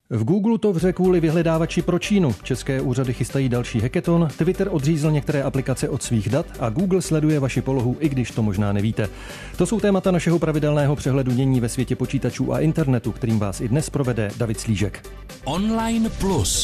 V Google to vře kvůli vyhledávači pro Čínu. České úřady chystají další hackathon, Twitter odřízl některé aplikace od svých dat a Google sleduje vaši polohu, i když to možná nevíte. To jsou témata našeho pravidelného přehledu dění ve světě počítačů a internetu, kterým vás i dnes provede David Slížek. Online Plus.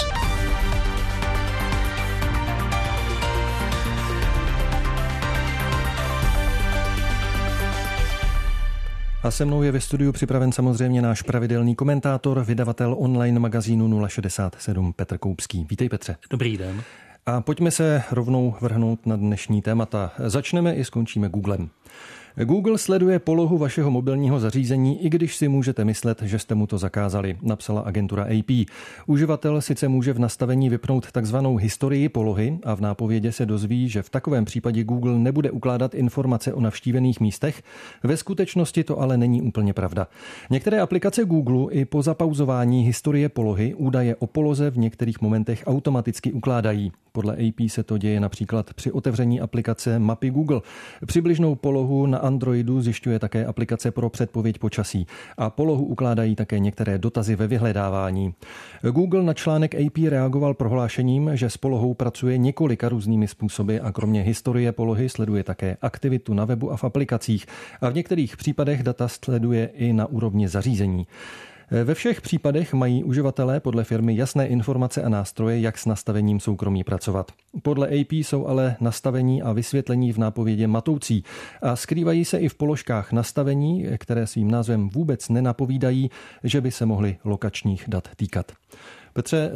A se mnou je ve studiu připraven samozřejmě náš pravidelný komentátor, vydavatel online magazínu 067 Petr Koupský. Vítej, Petře. Dobrý den. A pojďme se rovnou vrhnout na dnešní témata. Začneme i skončíme Googlem. Google sleduje polohu vašeho mobilního zařízení, i když si můžete myslet, že jste mu to zakázali, napsala agentura AP. Uživatel sice může v nastavení vypnout takzvanou historii polohy a v nápovědě se dozví, že v takovém případě Google nebude ukládat informace o navštívených místech. Ve skutečnosti to ale není úplně pravda. Některé aplikace Google i po zapauzování historie polohy údaje o poloze v některých momentech automaticky ukládají. Podle AP se to děje například při otevření aplikace Mapy Google. Přibližnou polohu na Androidu zjišťuje také aplikace pro předpověď počasí a polohu ukládají také některé dotazy ve vyhledávání. Google na článek AP reagoval prohlášením, že s polohou pracuje několika různými způsoby a kromě historie polohy sleduje také aktivitu na webu a v aplikacích a v některých případech data sleduje i na úrovni zařízení. Ve všech případech mají uživatelé podle firmy jasné informace a nástroje, jak s nastavením soukromí pracovat. Podle AP jsou ale nastavení a vysvětlení v nápovědě matoucí a skrývají se i v položkách nastavení, které svým názvem vůbec nenapovídají, že by se mohly lokačních dat týkat. Petře,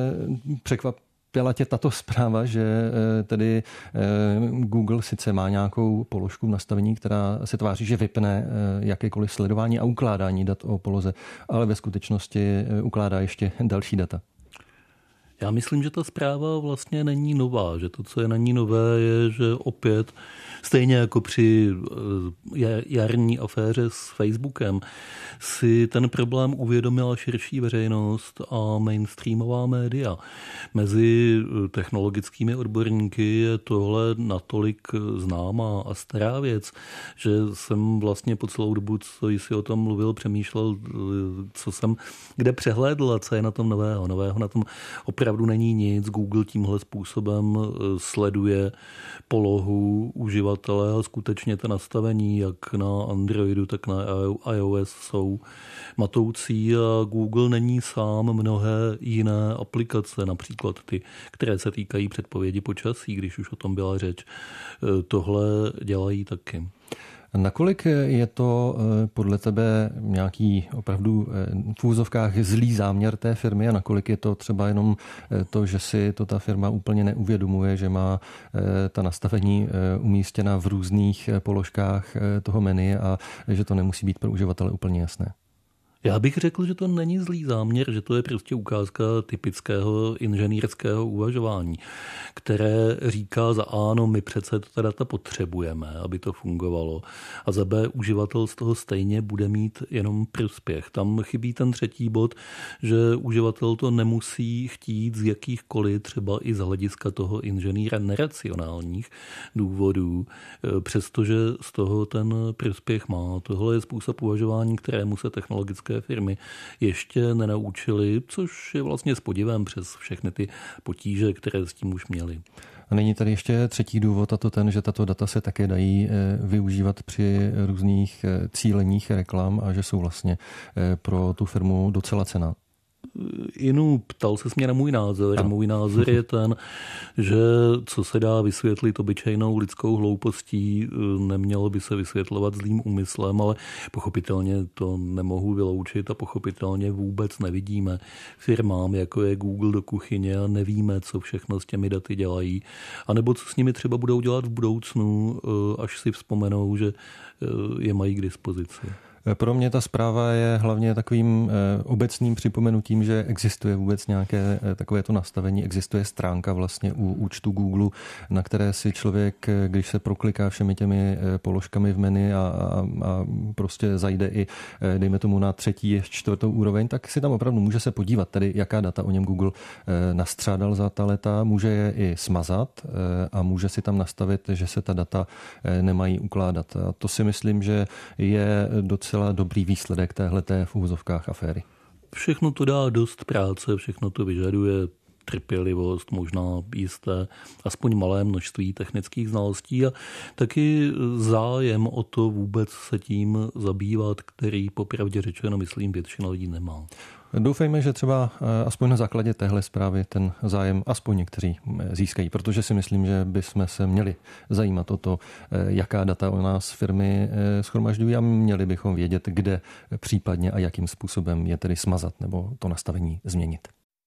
překvapila tě tato zpráva, že tedy Google sice má nějakou položku v nastavení, která se tváří, že vypne jakékoliv sledování a ukládání dat o poloze, ale ve skutečnosti ukládá ještě další data? Já myslím, že ta zpráva vlastně není nová, že to, co je na ní nové, je, že opět, stejně jako při jarní aféře s Facebookem, si ten problém uvědomila širší veřejnost a mainstreamová média. Mezi technologickými odborníky je tohle natolik známá a stará věc, že jsem vlastně po celou dobu, co jsi o tom mluvil, přemýšlel, co jsem kde přehlédl a co je na tom nového. Nového na tom opravdu není nic. Google tímhle způsobem sleduje polohu uživatele a skutečně ta nastavení jak na Androidu, tak na iOS jsou matoucí a Google není sám, mnohé jiné aplikace, například ty, které se týkají předpovědi počasí, když už o tom byla řeč, tohle dělají taky. Nakolik je to podle tebe nějaký opravdu v úzovkách zlý záměr té firmy a nakolik je to třeba jenom to, že si to ta firma úplně neuvědomuje, že má ta nastavení umístěna v různých položkách toho menu a že to nemusí být pro uživatele úplně jasné? Já bych řekl, že to není zlý záměr, že to je prostě ukázka typického inženýrského uvažování, které říká za A, no my přece ta data potřebujeme, aby to fungovalo, a za B, uživatel z toho stejně bude mít jenom prospěch. Tam chybí ten třetí bod, že uživatel to nemusí chtít z jakýchkoliv, třeba i z hlediska toho inženýra neracionálních důvodů, přestože z toho ten prospěch má. Tohle je způsob uvažování, kterému se technologické firmy ještě nenaučily, což je vlastně s podivem přes všechny ty potíže, které s tím už měly. A není tady ještě třetí důvod, a to ten, že tato data se také dají využívat při různých cíleních reklam a že jsou vlastně pro tu firmu docela cenná. Inu, ptal se mě na můj názor. Ano. Můj názor je ten, že co se dá vysvětlit obyčejnou lidskou hloupostí, nemělo by se vysvětlovat zlým úmyslem, ale pochopitelně to nemohu vyloučit a pochopitelně vůbec nevidíme firmám, jako je Google, do kuchyně a nevíme, co všechno s těmi daty dělají, anebo co s nimi třeba budou dělat v budoucnu, až si vzpomenou, že je mají k dispozici. Pro mě ta zpráva je hlavně takovým obecným připomenutím, že existuje vůbec nějaké takovéto nastavení, existuje stránka vlastně u účtu Google, na které si člověk, když se prokliká všemi těmi položkami v menu a prostě zajde i, dejme tomu, na 3., 4. úroveň, tak si tam opravdu může se podívat, tedy jaká data o něm Google nastřádal za ta léta, může je i smazat a může si tam nastavit, že se ta data nemají ukládat. A to si myslím, že je docela dobrý výsledek téhleté v úvozovkách aféry. všechno to dá dost práce, všechno to vyžaduje trpělivost, možná jisté, aspoň malé množství technických znalostí a taky zájem o to vůbec se tím zabývat, který popravdě řečeno, myslím, většina lidí nemá. Doufejme, že třeba aspoň na základě téhle zprávy ten zájem aspoň někteří získají, protože si myslím, že bychom se měli zajímat o to, jaká data o nás firmy shromažďují a měli bychom vědět, kde případně a jakým způsobem je tedy smazat nebo to nastavení změnit.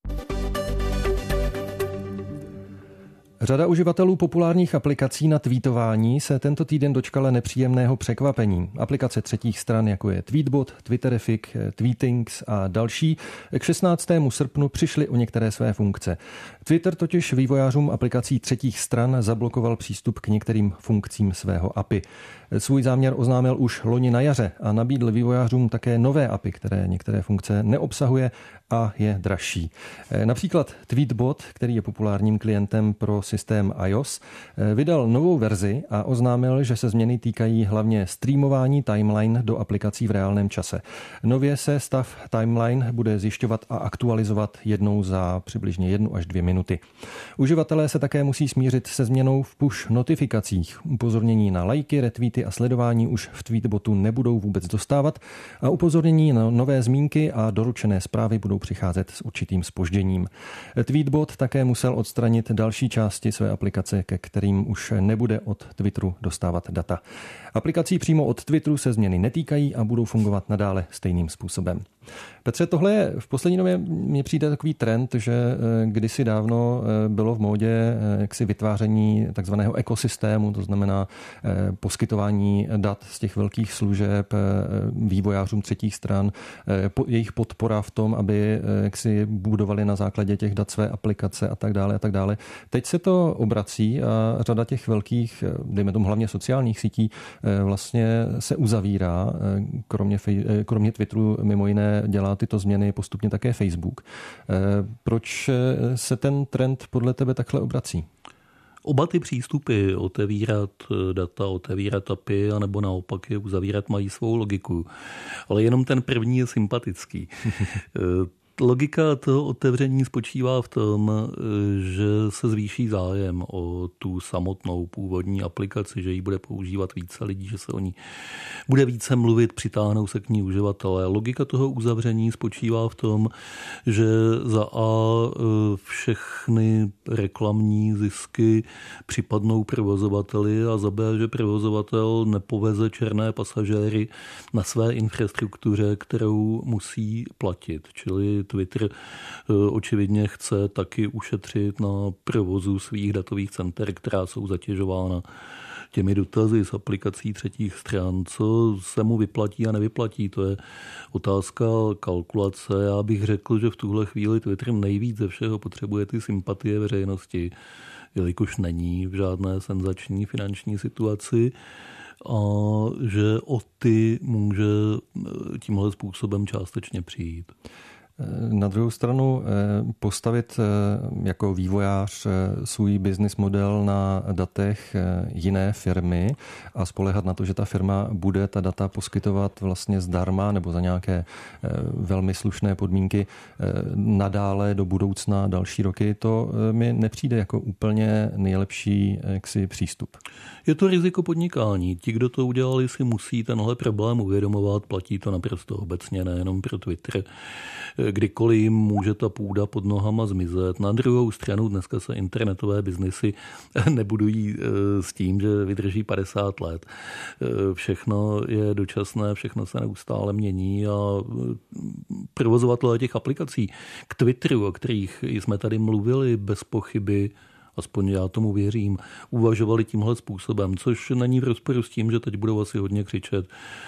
Řada uživatelů populárních aplikací na tweetování se tento týden dočkala nepříjemného překvapení. Aplikace třetích stran, jako je Tweetbot, Twitterific, Tweetings a další, k 16. srpnu přišly o některé své funkce. Twitter totiž vývojářům aplikací třetích stran zablokoval přístup k některým funkcím svého API. Svůj záměr oznámil už loni na jaře a nabídl vývojářům také nové API, které některé funkce neobsahuje a je dražší. Například Tweetbot, který je populárním klientem pro systém iOS, vydal novou verzi a oznámil, že se změny týkají hlavně streamování timeline do aplikací v reálném čase. Nově se stav timeline bude zjišťovat a aktualizovat jednou za přibližně 1 až 2 minuty. Uživatelé se také musí smířit se změnou v push notifikacích. Upozornění na lajky, retweety a sledování už v Tweetbotu nebudou vůbec dostávat a upozornění na nové zmínky a doručené zprávy budou přicházet s určitým zpožděním. Tweetbot také musel odstranit další části své aplikace, ke kterým už nebude od Twitteru dostávat data. Aplikací přímo od Twitteru se změny netýkají a budou fungovat nadále stejným způsobem. Petře, tohle je v poslední době mně přijde takový trend, že kdysi dávno bylo v módě jaksi vytváření takzvaného ekosystému, to znamená poskytování dat z těch velkých služeb vývojářům třetích stran, jejich podpora v tom, aby jaksi budovali na základě těch dat své aplikace a tak dále a tak dále. Teď se to obrací a řada těch velkých, dejme tomu hlavně sociálních sítí, vlastně se uzavírá, kromě Twitteru mimo jiné dělá tyto změny postupně také Facebook. Proč se ten trend podle tebe takhle obrací? Oba ty přístupy, otevírat data, otevírat API, anebo naopak je uzavírat, mají svou logiku. Ale jenom ten první je sympatický. Logika toho otevření spočívá v tom, že se zvýší zájem o tu samotnou původní aplikaci, že ji bude používat více lidí, že se o ní bude více mluvit, přitáhnou se k ní uživatelé. Logika toho uzavření spočívá v tom, že za A všechny reklamní zisky připadnou provozovateli a za B, že provozovatel nepoveze černé pasažéry na své infrastruktuře, kterou musí platit. Čili Twitter očividně chce taky ušetřit na provozu svých datových center, která jsou zatěžována těmi dotazy z aplikací třetích stran. Co se mu vyplatí a nevyplatí, to je otázka kalkulace. Já bych řekl, že v tuhle chvíli Twitter nejvíc ze všeho potřebuje ty sympatie veřejnosti, jelikož není v žádné senzační finanční situaci a že o ty může tímhle způsobem částečně přijít. Na druhou stranu postavit jako vývojář svůj business model na datech jiné firmy a spoléhat na to, že ta firma bude ta data poskytovat vlastně zdarma nebo za nějaké velmi slušné podmínky nadále do budoucna další roky, to mi nepřijde jako úplně nejlepší jaksi přístup. Je to riziko podnikání. Ti, kdo to udělali, si musí tenhle problém uvědomovat. Platí to naprosto obecně, nejenom pro Twitter. Kdykoliv jim může ta půda pod nohama zmizet. Na druhou stranu dneska se internetové biznesy nebudují s tím, že vydrží 50 let. Všechno je dočasné, všechno se neustále mění a provozovatelé těch aplikací k Twitteru, o kterých jsme tady mluvili bez pochyby, aspoň já tomu věřím, uvažovali tímhle způsobem, což není v rozporu s tím, že teď budou asi hodně křičet,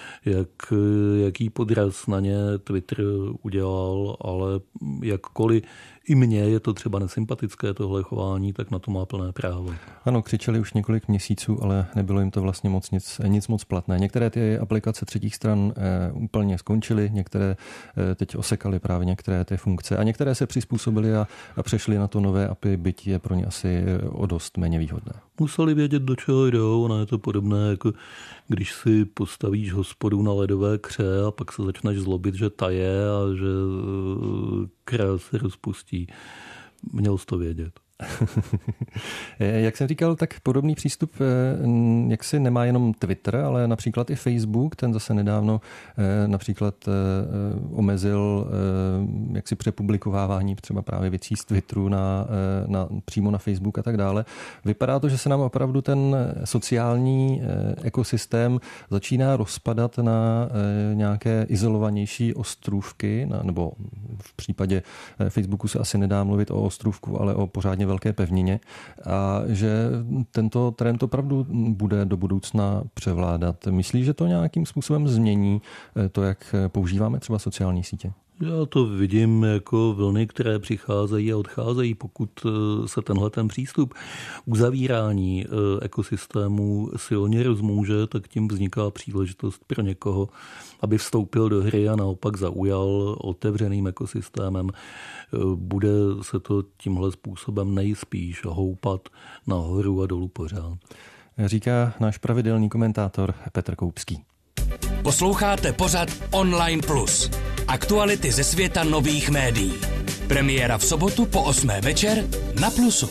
jaký podraz na ně Twitter udělal, ale jakkoliv i mně je to třeba nesympatické tohle chování, tak na to má plné právo. Ano, křičeli už několik měsíců, ale nebylo jim to vlastně nic moc platné. Některé ty aplikace třetích stran úplně skončily, některé teď osekaly právě některé ty funkce a některé se přizpůsobily a přešly na to nové API, byť je pro ně asi o dost méně výhodné. Museli vědět, do čeho jdou. Ono je to podobné, jako když si postavíš hospodu na ledové kře a pak se začneš zlobit, že taje a že král se rozpustí. Měl jsi to vědět. Jak jsem říkal, tak podobný přístup jaksi nemá jenom Twitter, ale například i Facebook. Ten zase nedávno například omezil jaksi přepublikovávání třeba právě věcí z Twitteru přímo na Facebook a tak dále. Vypadá to, že se nám opravdu ten sociální ekosystém začíná rozpadat na nějaké izolovanější ostrůvky, nebo v případě Facebooku se asi nedá mluvit o ostrůvku, ale o pořádně velké pevnině, a že tento trend opravdu bude do budoucna převládat. Myslíš, že to nějakým způsobem změní to, jak používáme třeba sociální sítě? Já to vidím jako vlny, které přicházejí a odcházejí. Pokud se tenhle ten přístup uzavírání ekosystému silně rozmůže, tak tím vzniká příležitost pro někoho, aby vstoupil do hry a naopak zaujal otevřeným ekosystémem. Bude se to tímhle způsobem nejspíš houpat nahoru a dolů pořád. Říká náš pravidelný komentátor Petr Koupský. Posloucháte pořad Online Plus. Aktuality ze světa nových médií. Premiéra v sobotu po 8. večer na Plusu.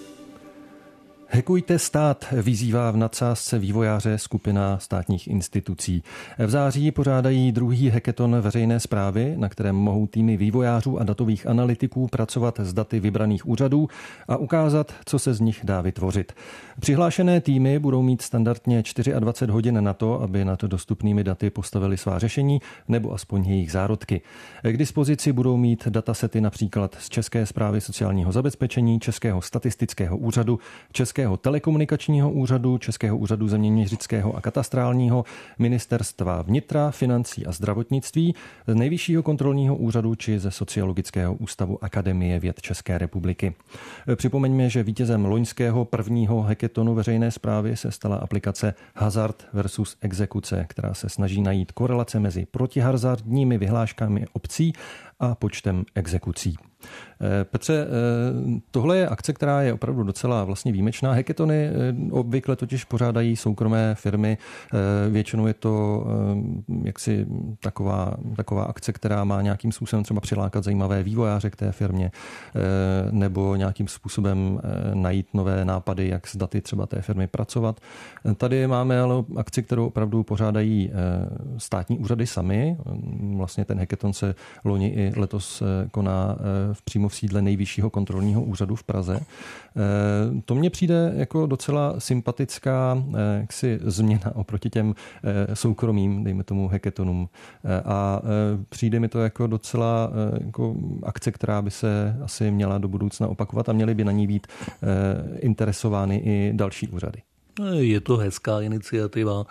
Hackujte stát, vyzývá v nadsázce vývojáře skupina státních institucí. V září pořádají druhý hackathon veřejné správy, na kterém mohou týmy vývojářů a datových analytiků pracovat s daty vybraných úřadů a ukázat, co se z nich dá vytvořit. Přihlášené týmy budou mít standardně 24 hodin na to, aby nad dostupnými daty postavili svá řešení nebo aspoň jejich zárodky. K dispozici budou mít datasety například z České správy sociálního zabezpečení, Českého statistického úřadu, Českého telekomunikačního úřadu, Českého úřadu zeměměřického a katastrálního, Ministerstva vnitra, financí a zdravotnictví, z Nejvyššího kontrolního úřadu či ze Sociologického ústavu Akademie věd České republiky. Připomeňme, že vítězem loňského prvního hackathonu veřejné správy se stala aplikace Hazard versus exekuce, která se snaží najít korelace mezi protihazardními vyhláškami obcí a počtem exekucí. Petře, tohle je akce, která je opravdu docela vlastně výjimečná. Hackathony obvykle totiž pořádají soukromé firmy. Většinou je to jaksi taková akce, která má nějakým způsobem třeba přilákat zajímavé vývojáře k té firmě nebo nějakým způsobem najít nové nápady, jak s daty třeba té firmy pracovat. Tady máme ale akci, kterou opravdu pořádají státní úřady sami. Vlastně ten hackathon se loni i letos koná přímo v sídle Nejvyššího kontrolního úřadu v Praze. To mně přijde jako docela sympatická změna oproti těm soukromým, dejme tomu, hackathonům. A přijde mi to jako docela jako akce, která by se asi měla do budoucna opakovat a měly by na ní být interesovány i další úřady. Je to hezká iniciativa.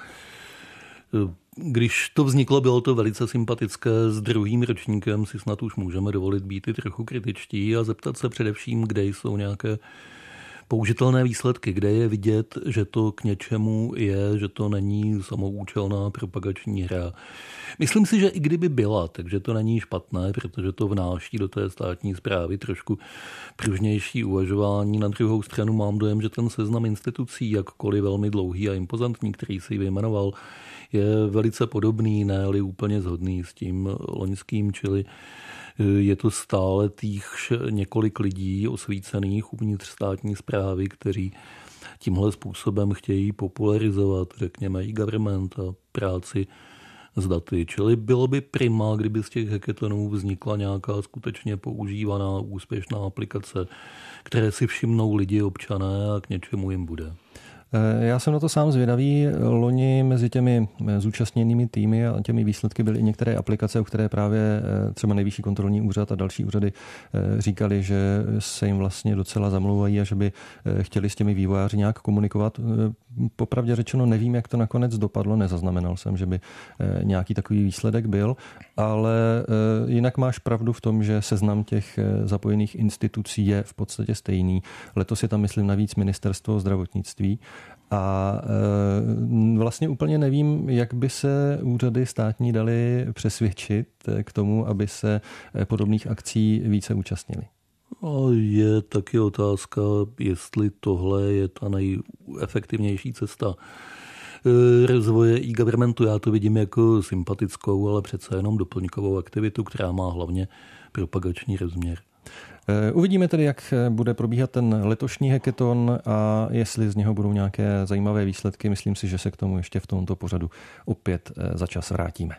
Když to vzniklo, bylo to velice sympatické. S druhým ročníkem si snad už můžeme dovolit být i trochu kritičtí a zeptat se především, kde jsou nějaké použitelné výsledky, kde je vidět, že to k něčemu je, že to není samoučelná propagační hra. Myslím si, že i kdyby byla, takže to není špatné, protože to vnáší do té státní správy trošku pružnější uvažování. Na druhou stranu mám dojem, že ten seznam institucí, jakkoliv velmi dlouhý a impozantní, který si vyjmenoval, je velice podobný, ne-li úplně shodný s tím loňským, čili je to stále těch několik lidí osvícených uvnitř státní správy, kteří tímhle způsobem chtějí popularizovat, řekněme, i government a práci s daty. Čili bylo by prima, kdyby z těch hackathonů vznikla nějaká skutečně používaná, úspěšná aplikace, které si všimnou lidi, občané a k něčemu jim bude. Já jsem na to sám zvědavý. Loni mezi těmi zúčastněnými týmy a těmi výsledky byly i některé aplikace, o které právě třeba Nejvyšší kontrolní úřad a další úřady říkali, že se jim vlastně docela zamlouvají a že by chtěli s těmi vývojáři nějak komunikovat. Popravdě řečeno nevím, jak to nakonec dopadlo, nezaznamenal jsem, že by nějaký takový výsledek byl, ale jinak máš pravdu v tom, že seznam těch zapojených institucí je v podstatě stejný. Letos je tam, myslím, navíc Ministerstvo zdravotnictví. A vlastně úplně nevím, jak by se úřady státní daly přesvědčit k tomu, aby se podobných akcí více účastnili. A je taky otázka, jestli tohle je ta nejefektivnější cesta rozvoje e-governmentu. Já to vidím jako sympatickou, ale přece jenom doplňkovou aktivitu, která má hlavně propagační rozměr. Uvidíme tedy, jak bude probíhat ten letošní hackathon a jestli z něho budou nějaké zajímavé výsledky. Myslím si, že se k tomu ještě v tomto pořadu opět za čas vrátíme.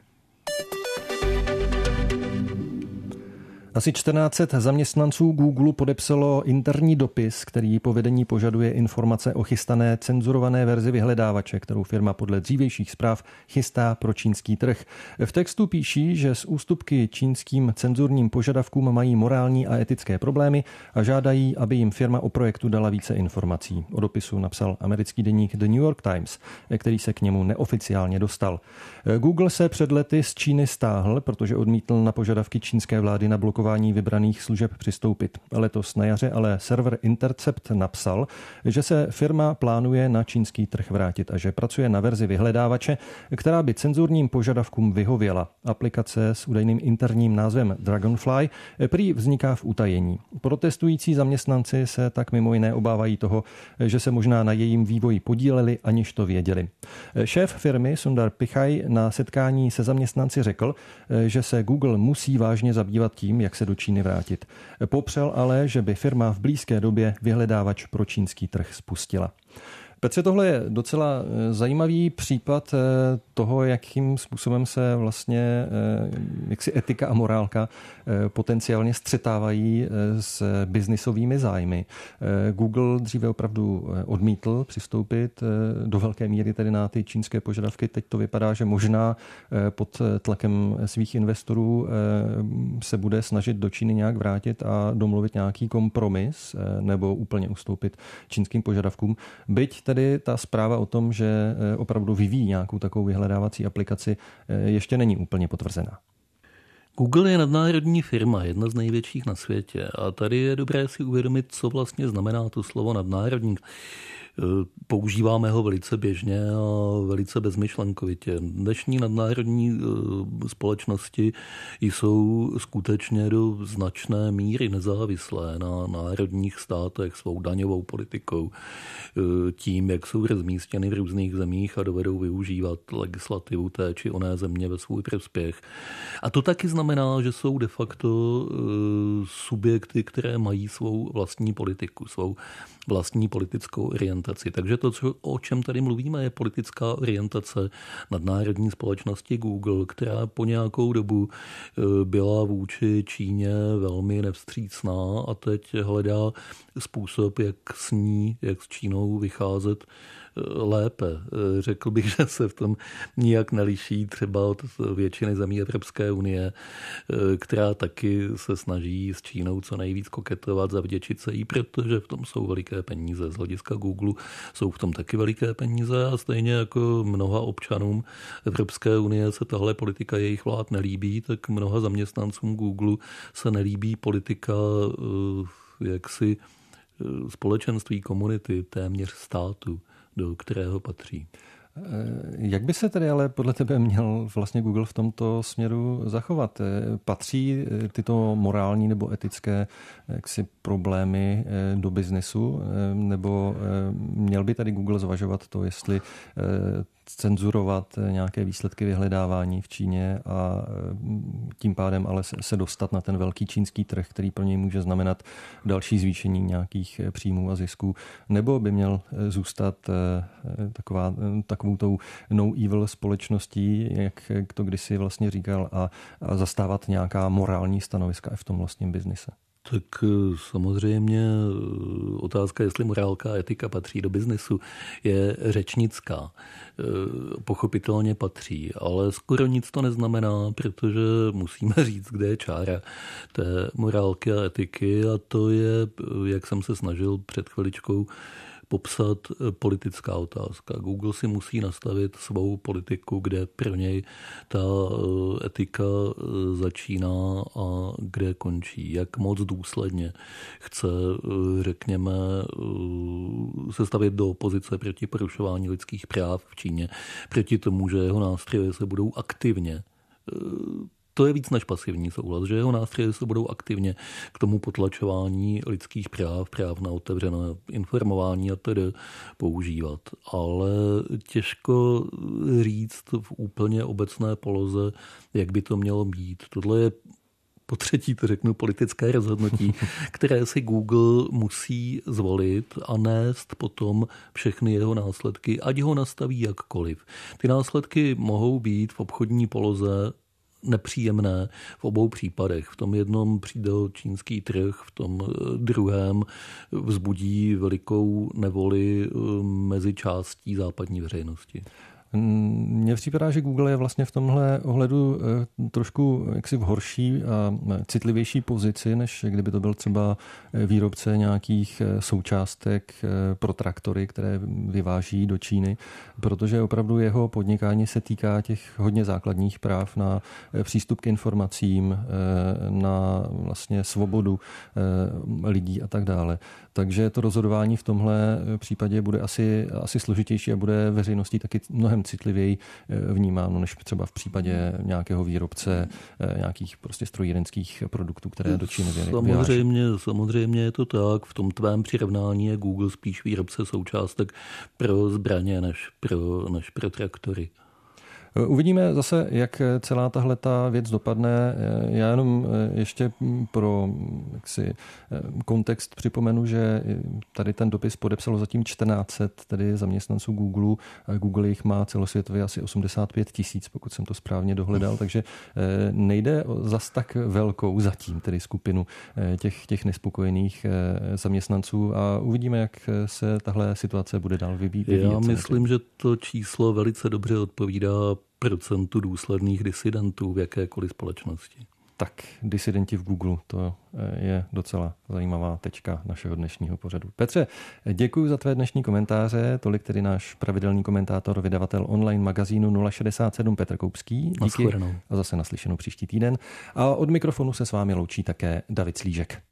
Asi 1400 zaměstnanců Google podepsalo interní dopis, který po vedení požaduje informace o chystané cenzurované verzi vyhledávače, kterou firma podle dřívějších zpráv chystá pro čínský trh. V textu píší, že z ústupky čínským cenzurním požadavkům mají morální a etické problémy a žádají, aby jim firma o projektu dala více informací. O dopisu napsal americký deník The New York Times, který se k němu neoficiálně dostal. Google se před lety z Číny stáhl, protože odmítl na požadavky čínské vlády na blokování vybraných služeb přistoupit. Letos na jaře ale server Intercept napsal, že se firma plánuje na čínský trh vrátit a že pracuje na verzi vyhledávače, která by cenzurním požadavkům vyhověla. Aplikace s údajným interním názvem Dragonfly prý vzniká v utajení. Protestující zaměstnanci se tak mimo jiné obávají toho, že se možná na jejím vývoji podíleli, aniž to věděli. Šéf firmy Sundar Pichai na setkání se zaměstnanci řekl, že se Google musí vážně zabývat tím, jak se do Číny vrátit. Popřel ale, že by firma v blízké době vyhledávač pro čínský trh spustila. Petře, tohle je docela zajímavý případ toho, jakým způsobem se vlastně jaksi etika a morálka potenciálně střetávají s biznisovými zájmy. Google dříve opravdu odmítl přistoupit do velké míry tedy na ty čínské požadavky. Teď to vypadá, že možná pod tlakem svých investorů se bude snažit do Číny nějak vrátit a domluvit nějaký kompromis nebo úplně ustoupit čínským požadavkům. Byť tedy ta zpráva o tom, že opravdu vyvíjí nějakou takovou vyhledávací aplikaci, ještě není úplně potvrzená. Google je nadnárodní firma, jedna z největších na světě. A tady je dobré si uvědomit, co vlastně znamená to slovo nadnárodní. Používáme ho velice běžně a velice bezmyšlenkovitě. Dnešní nadnárodní společnosti jsou skutečně do značné míry nezávislé na národních státech svou daňovou politikou, tím, jak jsou rozmístěny v různých zemích a dovedou využívat legislativu té či oné země ve svůj prospěch. A to taky znamená, že jsou de facto subjekty, které mají svou vlastní politiku, svou vlastní politickou orientaci. Takže to, o čem tady mluvíme, je politická orientace nadnárodní společnosti Google, která po nějakou dobu byla vůči Číně velmi nevstřícná a teď hledá způsob, jak s Čínou vycházet lépe. Řekl bych, že se v tom nijak neliší třeba od většiny zemí Evropské unie, která taky se snaží s Čínou co nejvíc koketovat, zavděčit se jí, protože v tom jsou veliké peníze. Z hlediska Google jsou v tom taky veliké peníze a stejně jako mnoha občanům Evropské unie se tahle politika jejich vlád nelíbí, tak mnoha zaměstnancům Google se nelíbí politika jaksi společenství, komunity, téměř státu, do kterého patří. Jak by se tedy ale podle tebe měl vlastně Google v tomto směru zachovat? Patří tyto morální nebo etické jaksi problémy do biznesu? Nebo měl by tady Google zvažovat to, jestli cenzurovat nějaké výsledky vyhledávání v Číně a tím pádem ale se dostat na ten velký čínský trh, který pro něj může znamenat další zvýšení nějakých příjmů a zisků, nebo by měl zůstat takovou tou no evil společností, jak to kdysi vlastně říkal, a zastávat nějaká morální stanoviska i v tom vlastním biznise? Tak samozřejmě otázka, jestli morálka a etika patří do biznesu, je řečnická. Pochopitelně patří, ale skoro nic to neznamená, protože musíme říct, kde je čára té morálky a etiky, a to je, jak jsem se snažil před chviličkou popsat, politická otázka. Google si musí nastavit svou politiku, kde pro něj ta etika začíná a kde končí. Jak moc důsledně chce, řekněme, se stavět do opozice proti porušování lidských práv v Číně, proti tomu, že jeho nástroje se budou aktivně to je víc než pasivní souhlas, že jeho nástroje se budou aktivně k tomu potlačování lidských práv na otevřené informování a tedy používat. Ale těžko říct v úplně obecné poloze, jak by to mělo být. Tohle je po třetí, to řeknu, politické rozhodnutí, které si Google musí zvolit a nést potom všechny jeho následky, ať ho nastaví jakkoliv. Ty následky mohou být v obchodní poloze nepříjemné v obou případech. V tom jednom přijde čínský trh, v tom druhém vzbudí velikou nevoli mezi částí západní veřejnosti. Mně připadá, že Google je vlastně v tomhle ohledu trošku jaksi v horší a citlivější pozici, než kdyby to byl třeba výrobce nějakých součástek pro traktory, které vyváží do Číny, protože opravdu jeho podnikání se týká těch hodně základních práv na přístup k informacím, na vlastně svobodu lidí a tak dále. Takže to rozhodování v tomhle případě bude asi složitější a bude veřejností taky mnohem citlivěji vnímáno, než třeba v případě nějakého výrobce nějakých prostě strojírenských produktů, které do Číny vyváží. Samozřejmě je to tak. V tom tvém přirovnání je Google spíš výrobce součástek pro zbraně než pro traktory. Uvidíme zase, jak celá tahleta věc dopadne. Já jenom ještě pro kontext připomenu, že tady ten dopis podepsalo zatím 1400 tedy zaměstnanců Google. Google jich má celosvětově asi 85 000, pokud jsem to správně dohledal, takže nejde o zas tak velkou zatím tedy skupinu těch nespokojených zaměstnanců a uvidíme, jak se tahle situace bude dál vyvíjet. Já myslím, že to číslo velice dobře odpovídá procentu důsledných disidentů v jakékoliv společnosti. Tak, disidenti v Google, to je docela zajímavá tečka našeho dnešního pořadu. Petře, děkuji za tvé dnešní komentáře, tolik tedy náš pravidelný komentátor, vydavatel online magazínu 067 Petr Koupský. Díky a zase naslyšenou příští týden. A od mikrofonu se s vámi loučí také David Slížek.